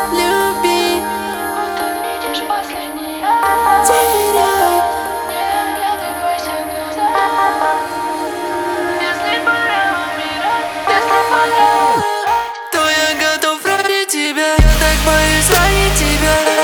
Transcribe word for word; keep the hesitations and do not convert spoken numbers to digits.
люби, будто видишь последний раз. теряй. Не оглядывайся назад. Если пора умирать, если пора умирать, То я готов ради тебя, я так боюсь ранить тебя.